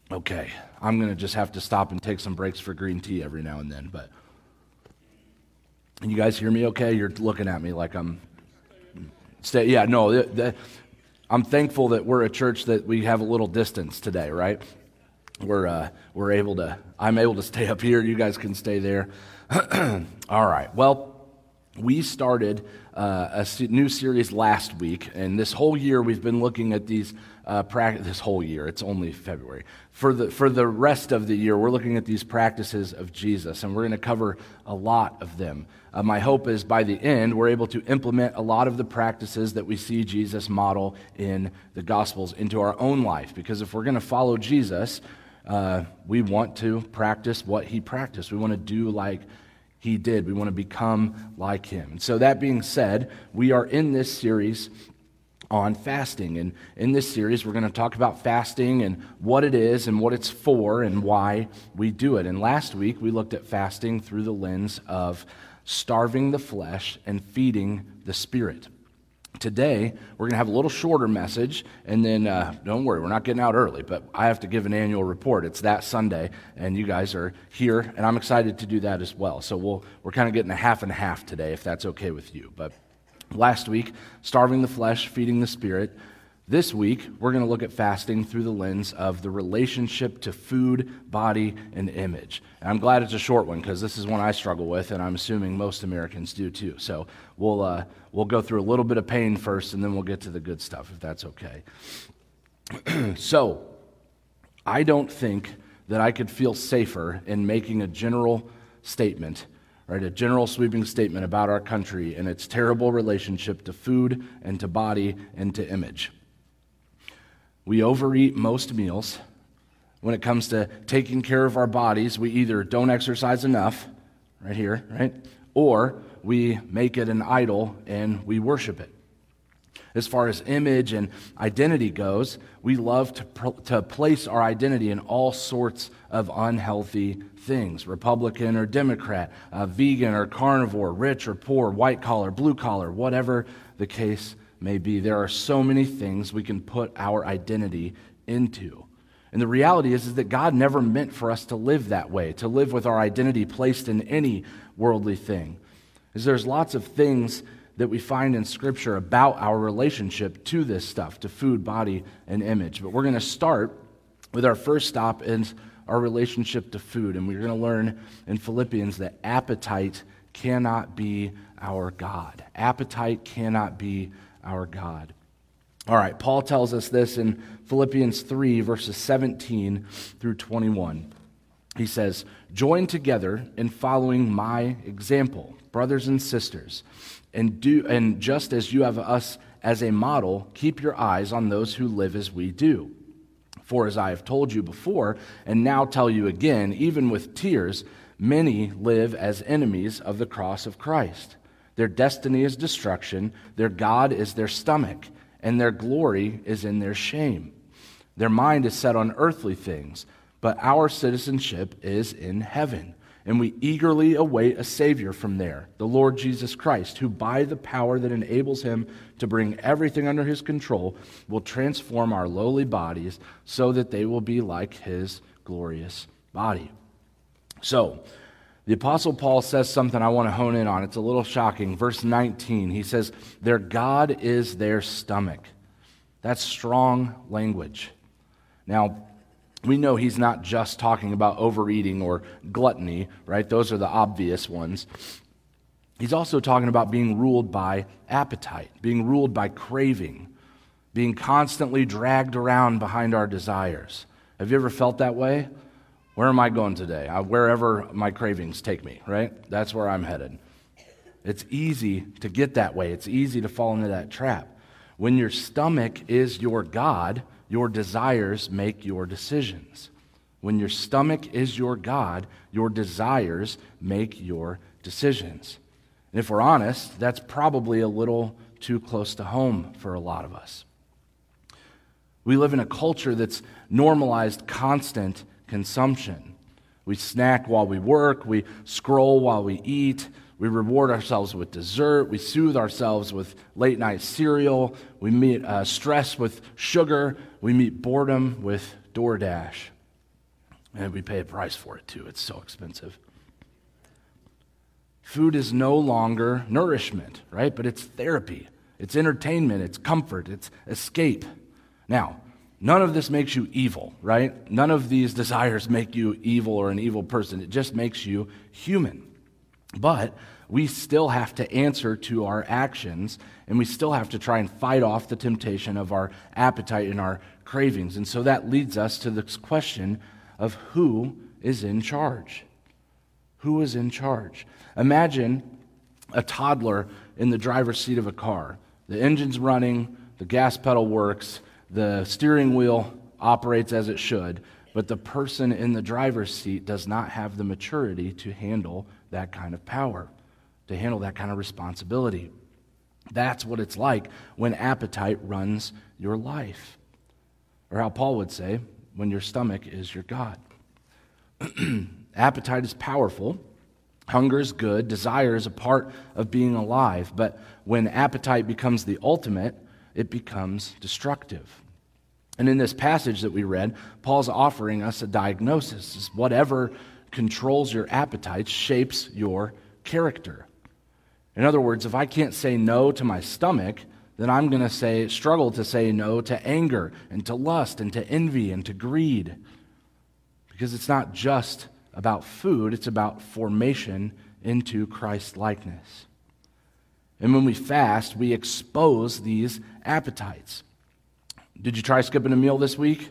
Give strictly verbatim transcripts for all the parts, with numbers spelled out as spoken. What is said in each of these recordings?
Okay, I'm going to just have to stop and take some breaks for green tea every now and then, but you guys hear me okay? You're looking at me like I'm, stay, yeah, no, the, the, I'm thankful that we're a church that we have a little distance today, right? We're, uh, we're able to, I'm able to stay up here, you guys can stay there. All right, well, we started uh, a se- new series last week, and this whole year we've been looking at these uh, practice. This whole year, it's only February. For the for the rest of the year, we're looking at these practices of Jesus, and we're going to cover a lot of them. Uh, my hope is by the end, we're able to implement a lot of the practices that we see Jesus model in the Gospels into our own life. Because if we're going to follow Jesus, uh, we want to practice what he practiced. We want to do like he did. We want to become like him. So that being said, we are in this series on fasting. And in this series, we're going to talk about fasting and what it is and what it's for and why we do it. And last week, we looked at fasting through the lens of starving the flesh and feeding the spirit. Today, we're going to have a little shorter message, and then, uh, don't worry, we're not getting out early, but I have to give an annual report. It's that Sunday, and you guys are here, and I'm excited to do that as well. So we'll, we're kind of getting a half and half today, if that's okay with you. But last week, starving the flesh, feeding the spirit. This week, we're going to look at fasting through the lens of the relationship to food, body, and image. And I'm glad it's a short one because this is one I struggle with, and I'm assuming most Americans do too. So we'll uh, we'll go through a little bit of pain first, and then we'll get to the good stuff, if that's okay. So I don't think that I could feel safer in making a general statement, right, a general sweeping statement about our country and its terrible relationship to food and to body and to image. We overeat most meals. When it comes to taking care of our bodies, we either don't exercise enough, right here, right? Or we make it an idol and we worship it. As far as image and identity goes, we love to, pr- to place our identity in all sorts of unhealthy things. Republican or Democrat, uh, vegan or carnivore, rich or poor, white collar, blue collar, whatever the case may be. There are so many things we can put our identity into. And the reality is, is that God never meant for us to live that way, to live with our identity placed in any worldly thing. Because there's lots of things that we find in Scripture about our relationship to this stuff, to food, body, and image. But we're going to start with our first stop in our relationship to food. And we're going to learn in Philippians that appetite cannot be our God. Appetite cannot be our God. All right, Paul tells us this in Philippians three, verses seventeen through twenty-one. He says, "Join together in following my example, brothers and sisters, and do and just as you have us as a model, keep your eyes on those who live as we do. For as I have told you before, and now tell you again, even with tears, many live as enemies of the cross of Christ. Their destiny is destruction, their God is their stomach, and their glory is in their shame. Their mind is set on earthly things, but our citizenship is in heaven, and we eagerly await a Savior from there, the Lord Jesus Christ, who by the power that enables him to bring everything under his control will transform our lowly bodies so that they will be like his glorious body." So, the Apostle Paul says something I want to hone in on. It's a little shocking. Verse nineteen, he says, "Their God is their stomach." That's strong language. Now, we know he's not just talking about overeating or gluttony, right? Those are the obvious ones. He's also talking about being ruled by appetite, being ruled by craving, being constantly dragged around behind our desires. Have you ever felt that way? Where am I going today? I, wherever my cravings take me, right? That's where I'm headed. It's easy to get that way. It's easy to fall into that trap. When your stomach is your God, your desires make your decisions. When your stomach is your God, your desires make your decisions. And if we're honest, that's probably a little too close to home for a lot of us. We live in a culture that's normalized constant consumption. We snack while we work, we scroll while we eat, we reward ourselves with dessert, we soothe ourselves with late night cereal, we meet uh, stress with sugar, we meet boredom with DoorDash. And we pay a price for it too. It's so expensive. Food is no longer nourishment, right? But it's therapy. It's entertainment. It's comfort. It's escape. Now, none of this makes you evil, right? None of these desires make you evil or an evil person. It just makes you human. But we still have to answer to our actions, and we still have to try and fight off the temptation of our appetite and our cravings. And so that leads us to this question of who is in charge. Who is in charge? Imagine a toddler in the driver's seat of a car. The engine's running, the gas pedal works, the steering wheel operates as it should, but the person in the driver's seat does not have the maturity to handle that kind of power, to handle that kind of responsibility. That's what it's like when appetite runs your life. Or how Paul would say, when your stomach is your God. Appetite is powerful. Hunger is good. Desire is a part of being alive. But when appetite becomes the ultimate, it becomes destructive. And in this passage that we read, Paul's offering us a diagnosis. It's whatever controls your appetite shapes your character. In other words, if I can't say no to my stomach, then I'm going to say struggle to say no to anger and to lust and to envy and to greed. Because it's not just about food, it's about formation into Christ likeness. And when we fast, we expose these appetites. Did you try skipping a meal this week?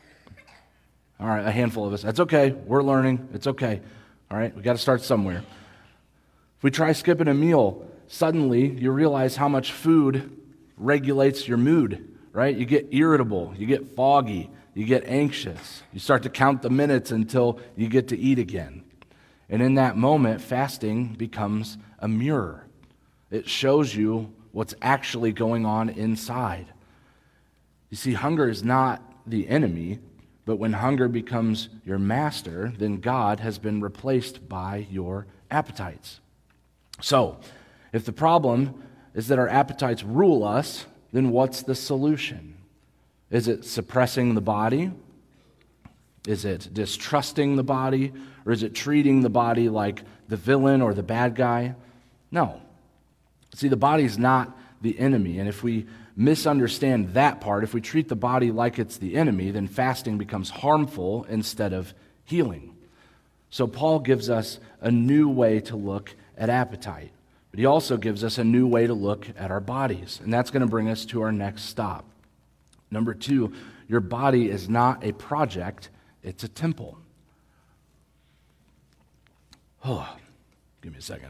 All right, a handful of us. That's okay. We're learning. It's okay. All right, we got to start somewhere. If we try skipping a meal, suddenly you realize how much food regulates your mood, right? You get irritable, you get foggy, you get anxious. You start to count the minutes until you get to eat again. And in that moment, fasting becomes a mirror. It shows you what's actually going on inside. You see, hunger is not the enemy, but when hunger becomes your master, then God has been replaced by your appetites. So, if the problem is that our appetites rule us, then what's the solution? Is it suppressing the body? Is it distrusting the body? Or is it treating the body like the villain or the bad guy? No. See, the body's not the enemy, and if we misunderstand that part, if we treat the body like it's the enemy, then fasting becomes harmful instead of healing. So Paul gives us a new way to look at appetite. But he also gives us a new way to look at our bodies. And that's going to bring us to our next stop. Number two, your body is not a project, it's a temple. Oh, give me a second.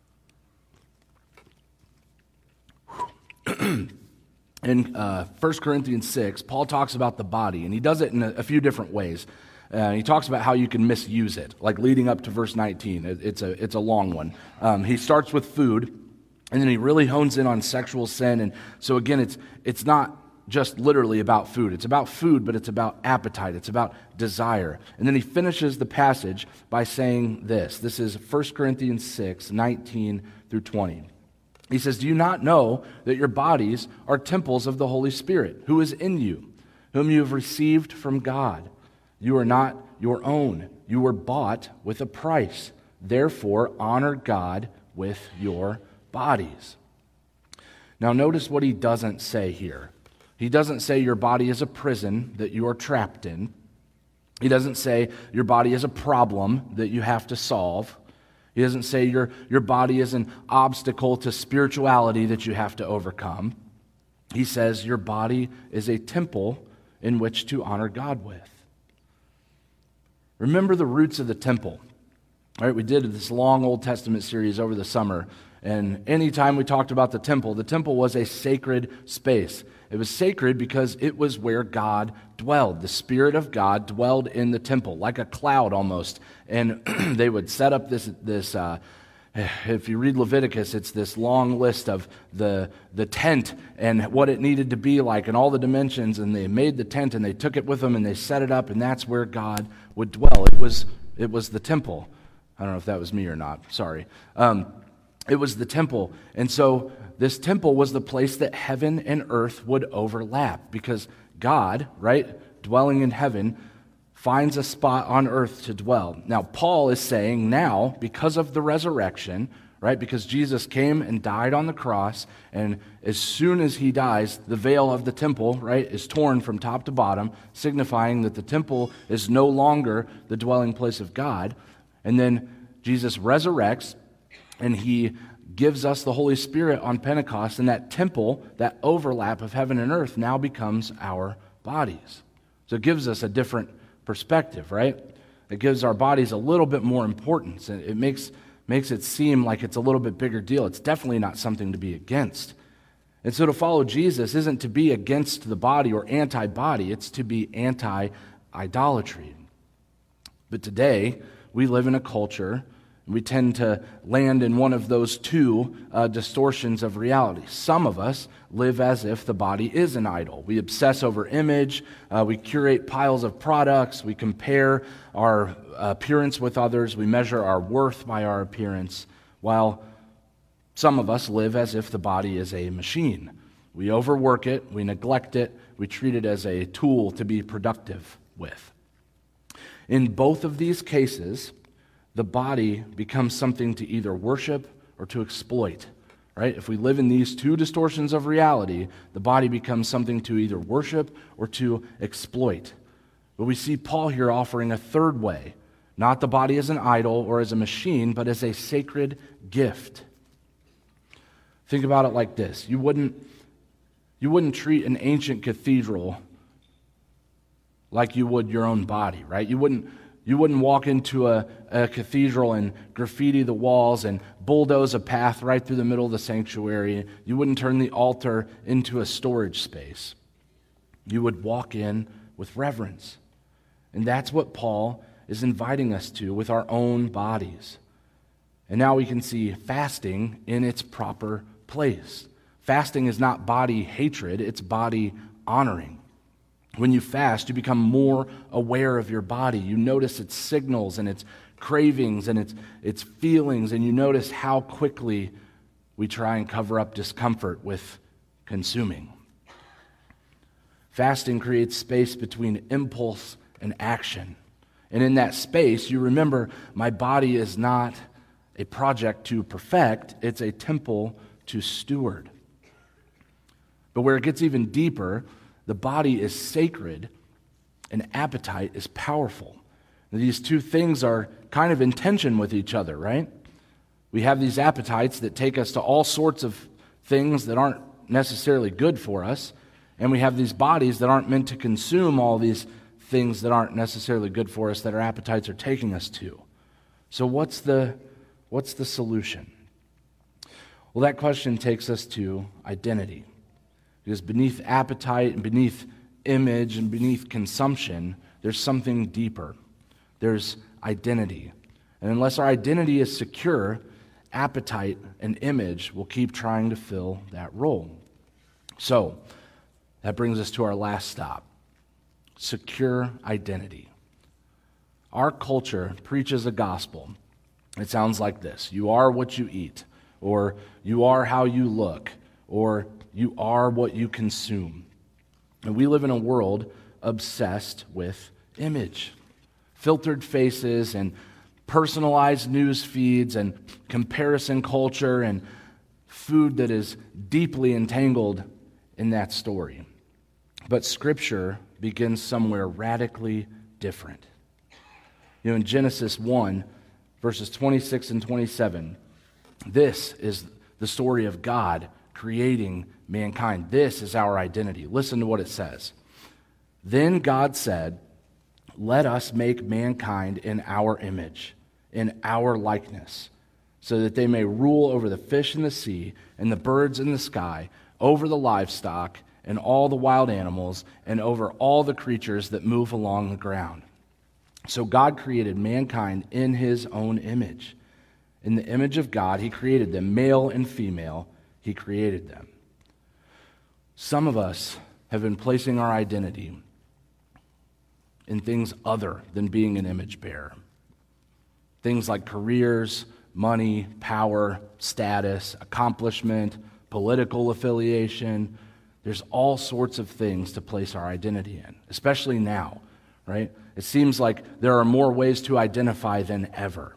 In uh, First Corinthians six, Paul talks about the body, and he does it in a, a few different ways. Uh, he talks about how you can misuse it, like leading up to verse nineteen. It, it's, a, it's a long one. Um, he starts with food, and then he really hones in on sexual sin. And so again, it's it's not just literally about food. It's about food, but it's about appetite. It's about desire. And then he finishes the passage by saying this. This is First Corinthians six, nineteen through twenty. He says, "Do you not know that your bodies are temples of the Holy Spirit, who is in you, whom you have received from God? You are not your own. You were bought with a price. Therefore, honor God with your bodies." Now, notice what he doesn't say here. He doesn't say your body is a prison that you are trapped in. He doesn't say your body is a problem that you have to solve. He doesn't say your, your body is an obstacle to spirituality that you have to overcome. He says your body is a temple in which to honor God with. Remember the roots of the temple. All right, we did this long Old Testament series over the summer, and anytime we talked about the temple, the temple was a sacred space. It was sacred because it was where God dwelled. The Spirit of God dwelled in the temple, like a cloud almost. And they would set up this, this uh, if you read Leviticus, it's this long list of the, the tent and what it needed to be like and all the dimensions. And they made the tent and they took it with them and they set it up, and that's where God would dwell. It was, it was the temple. I don't know if that was me or not. Sorry. Um, it was the temple. And so this temple was the place that heaven and earth would overlap, because God, right, dwelling in heaven, finds a spot on earth to dwell. Now, Paul is saying now, because of the resurrection, right, because Jesus came and died on the cross, and as soon as he dies, the veil of the temple, right, is torn from top to bottom, signifying that the temple is no longer the dwelling place of God. And then Jesus resurrects, and he gives us the Holy Spirit on Pentecost, and that temple, that overlap of heaven and earth, now becomes our bodies. So it gives us a different perspective, right? It gives our bodies a little bit more importance, and it makes makes it seem like it's a little bit bigger deal. It's definitely not something to be against. And so to follow Jesus isn't to be against the body or anti-body, it's to be anti-idolatry. But today, we live in a culture, and we tend to land in one of those two uh, distortions of reality. Some of us live as if the body is an idol. We obsess over image, uh, we curate piles of products, we compare our appearance with others, we measure our worth by our appearance, while some of us live as if the body is a machine. We overwork it, we neglect it, we treat it as a tool to be productive with. In both of these cases, the body becomes something to either worship or to exploit, right? If we live in these two distortions of reality, the body becomes something to either worship or to exploit. But we see Paul here offering a third way, not the body as an idol or as a machine, but as a sacred gift. Think about it like this. You wouldn't, you wouldn't treat an ancient cathedral like you would your own body, right? You wouldn't You wouldn't walk into a, a cathedral and graffiti the walls and bulldoze a path right through the middle of the sanctuary. You wouldn't turn the altar into a storage space. You would walk in with reverence. And that's what Paul is inviting us to with our own bodies. And now we can see fasting in its proper place. Fasting is not body hatred, it's body honoring. When you fast, you become more aware of your body. You notice its signals and its cravings and its, its feelings, and you notice how quickly we try and cover up discomfort with consuming. Fasting creates space between impulse and action. And in that space, you remember, my body is not a project to perfect, it's a temple to steward. But where it gets even deeper, the body is sacred and appetite is powerful. These two things are kind of in tension with each other, right? We have these appetites that take us to all sorts of things that aren't necessarily good for us, and we have these bodies that aren't meant to consume all these things that aren't necessarily good for us that our appetites are taking us to. So what's the what's the solution? Well, that question takes us to identity. Because beneath appetite and beneath image and beneath consumption, there's something deeper. There's identity. And unless our identity is secure, appetite and image will keep trying to fill that role. So, that brings us to our last stop. Secure identity. Our culture preaches a gospel. It sounds like this: you are what you eat, or you are how you look, or you are what you consume. And we live in a world obsessed with image. Filtered faces and personalized news feeds and comparison culture and food that is deeply entangled in that story. But Scripture begins somewhere radically different. You know, in Genesis one, verses twenty-six and twenty-seven, this is the story of God creating mankind. This is our identity. Listen to what it says. Then God said, "Let us make mankind in our image, in our likeness, so that they may rule over the fish in the sea and the birds in the sky, over the livestock and all the wild animals, and over all the creatures that move along the ground." So God created mankind in his own image. In the image of God, he created them, male and female, he created them. Some of us have been placing our identity in things other than being an image bearer. Things like careers, money, power, status, accomplishment, political affiliation. There's all sorts of things to place our identity in, especially now, right? It seems like there are more ways to identify than ever.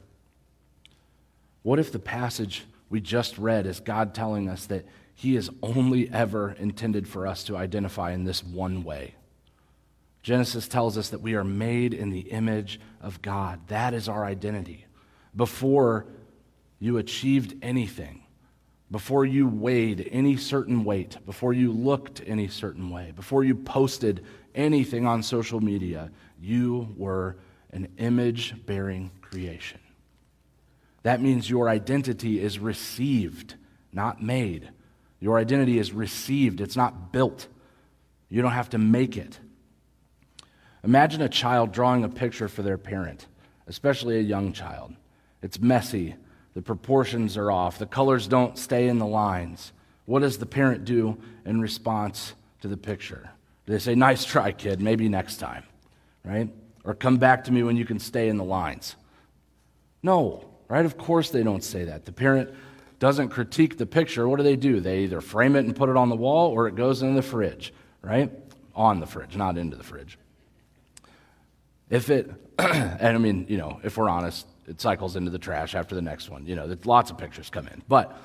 What if the passage we just read is God telling us that he is only ever intended for us to identify in this one way? Genesis tells us that we are made in the image of God. That is our identity. Before you achieved anything, before you weighed any certain weight, before you looked any certain way, before you posted anything on social media, you were an image-bearing creation. That means your identity is received, not made. Your identity is received. It's not built. You don't have to make it. Imagine a child drawing a picture for their parent, especially a young child. It's messy. The proportions are off. The colors don't stay in the lines. What does the parent do in response to the picture? Do they say, "Nice try, kid, maybe next time," right? Or "Come back to me when you can stay in the lines"? No, right? Of course they don't say that. The parent doesn't critique the picture. What do they do? They either frame it and put it on the wall, or it goes in the fridge, right? On the fridge, not into the fridge. If it, and I mean, you know, if we're honest, it cycles into the trash after the next one. You know, lots of pictures come in. But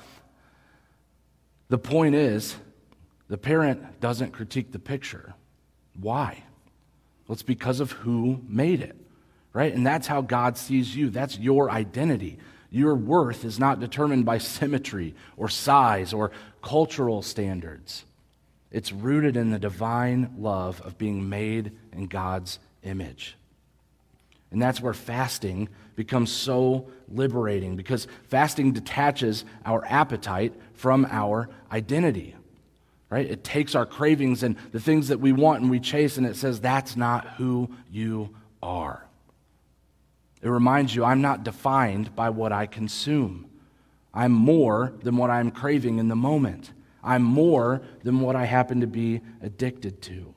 the point is, the parent doesn't critique the picture. Why? Well, it's because of who made it, right? And that's how God sees you. That's your identity. Your worth is not determined by symmetry or size or cultural standards. It's rooted in the divine love of being made in God's image. And that's where fasting becomes so liberating, because fasting detaches our appetite from our identity, right? It takes our cravings and the things that we want and we chase, and it says, that's not who you are. It reminds you, I'm not defined by what I consume. I'm more than what I'm craving in the moment. I'm more than what I happen to be addicted to.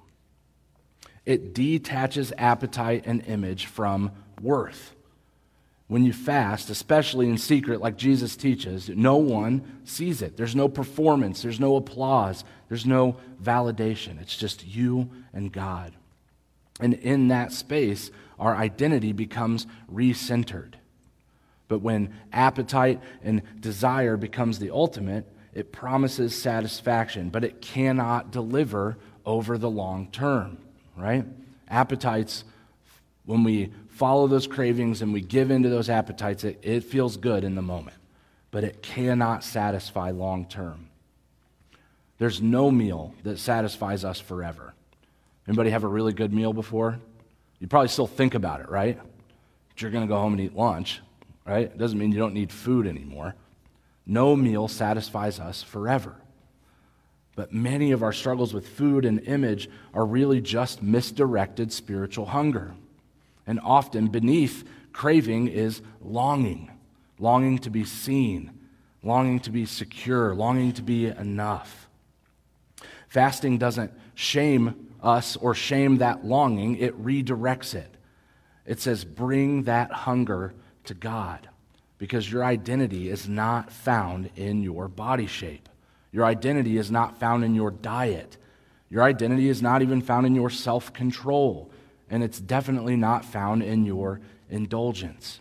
It detaches appetite and image from worth. When you fast, especially in secret, like Jesus teaches, no one sees it. There's no performance. There's no applause. There's no validation. It's just you and God. And in that space, our identity becomes recentered. But when appetite and desire becomes the ultimate, it promises satisfaction, but it cannot deliver over the long term. Right? Appetites, when we follow those cravings and we give into those appetites, it, it feels good in the moment, but it cannot satisfy long term. There's no meal that satisfies us forever. Anybody have a really good meal before? You probably still think about it, right? But you're going to go home and eat lunch, right? It doesn't mean you don't need food anymore. No meal satisfies us forever. But many of our struggles with food and image are really just misdirected spiritual hunger. And often beneath craving is longing, longing to be seen, longing to be secure, longing to be enough. Fasting doesn't shame us or shame that longing, it redirects it. It says, bring that hunger to God, because your identity is not found in your body shape. Your identity is not found in your diet. Your identity is not even found in your self-control. And it's definitely not found in your indulgence.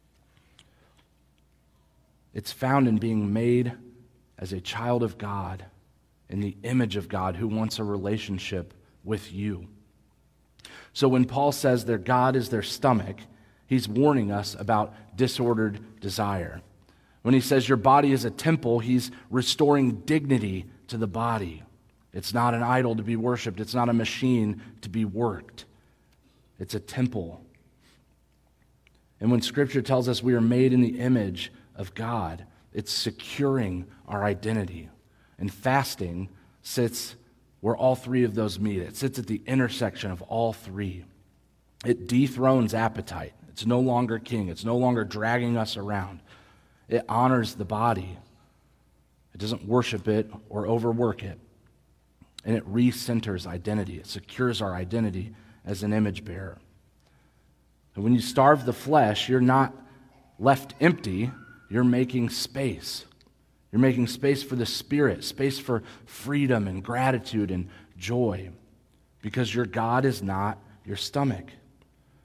It's found in being made as a child of God, in the image of God, who wants a relationship with you. So when Paul says their God is their stomach, he's warning us about disordered desire. When he says your body is a temple, he's restoring dignity to the body. It's not an idol to be worshiped. It's not a machine to be worked. It's a temple. And when Scripture tells us we are made in the image of God, it's securing our identity. And fasting sits where all three of those meet. It sits at the intersection of all three. It dethrones appetite. It's no longer king. It's no longer dragging us around. It honors the body. It doesn't worship it or overwork it. And it recenters identity. It secures our identity as an image bearer. And when you starve the flesh, you're not left empty. You're making space. You're making space for the Spirit, space for freedom and gratitude and joy, because your God is not your stomach.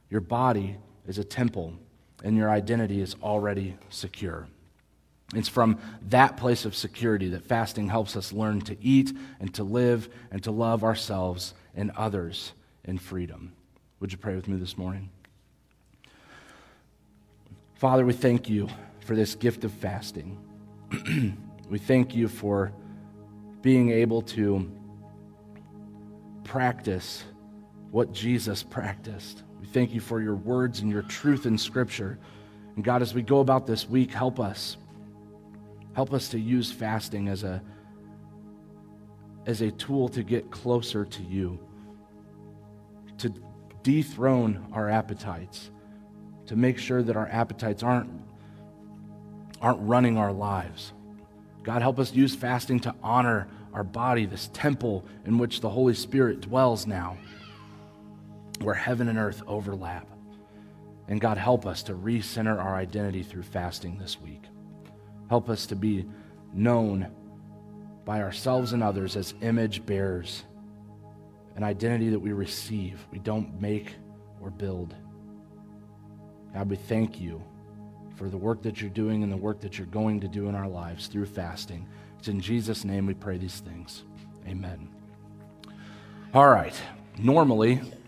Your body is a temple, and your identity is already secure. It's from that place of security that fasting helps us learn to eat and to live and to love ourselves and others in freedom. Would you pray with me this morning? Father, we thank you for this gift of fasting. We thank you for being able to practice what Jesus practiced. We thank you for your words and your truth in Scripture. And God, as we go about this week, help us. Help us to use fasting as a, as a tool to get closer to you, to dethrone our appetites, to make sure that our appetites aren't, aren't running our lives. God, help us use fasting to honor our body, this temple in which the Holy Spirit dwells now, where heaven and earth overlap. And God, help us to recenter our identity through fasting this week. Help us to be known by ourselves and others as image bearers, an identity that we receive, we don't make or build. God, we thank you for the work that you're doing and the work that you're going to do in our lives through fasting. It's in Jesus' name we pray these things. Amen. All right. Normally,